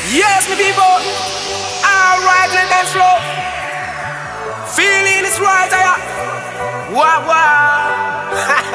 Yes, me people. Alright, let them flow. Feeling is right, wow, wow.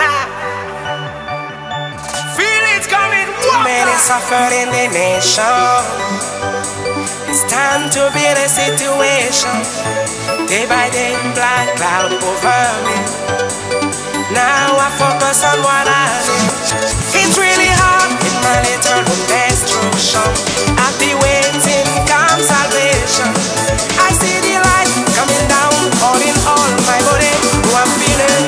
Feel it coming, wow. Many suffer in the nation. It's time to build a situation. Day by day, black cloud over me. Now I focus on what I need. It's really hard in my little destruction. I've been waiting, come salvation. I see the light coming down, calling all my body. Who I'm feeling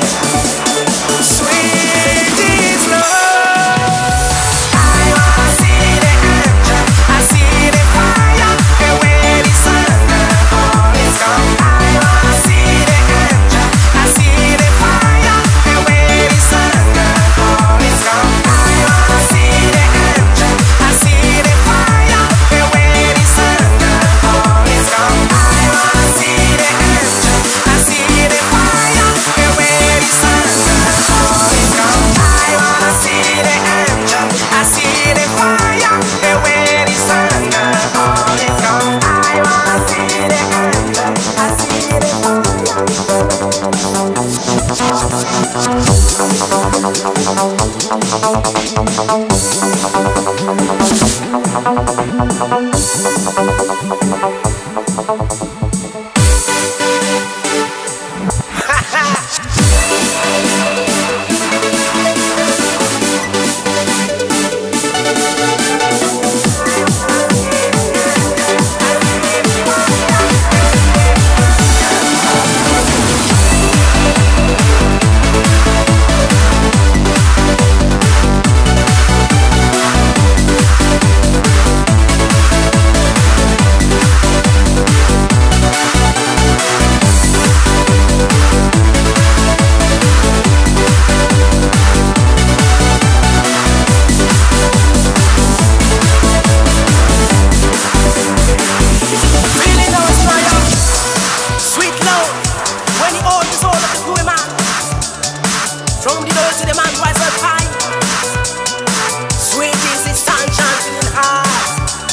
sweet is love. I wanna see the angel, I see the fire, and when the sun all is gone. I wanna see the angel, I see the fire, and when the sun all is gone. I wanna see the angel, I see the fire, and when the sun all is gone. I wanna see the angel, I see the fire, and when the sun all is gone. I wanna see the angel, I see the fire, and when the sun all is gone. I wanna see the angel, I see the from the dirt to the man who has a pie. Sweet is the sunshine feeling high.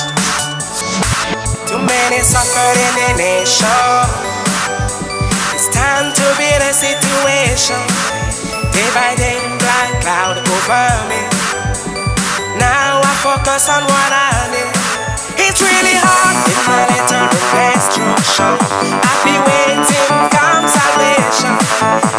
Too many suffer in the nation. It's time to build a situation. Day by day, black cloud over me. Now I focus on what I need. It's really hard in my little destruction. I've been waiting, come salvation.